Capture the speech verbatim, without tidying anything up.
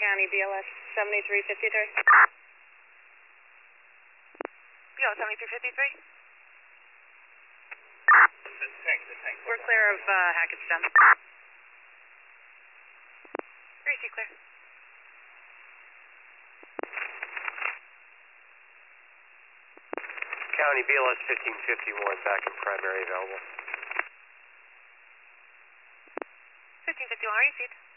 County, B L S seventy-three fifty-three. B L S seventy-three fifty-three? The tank, the tank. We're clear of uh, Hackettstown. Gracie, clear. County, B L S fifteen fifty-one, back in primary available. fifteen fifty-one, received.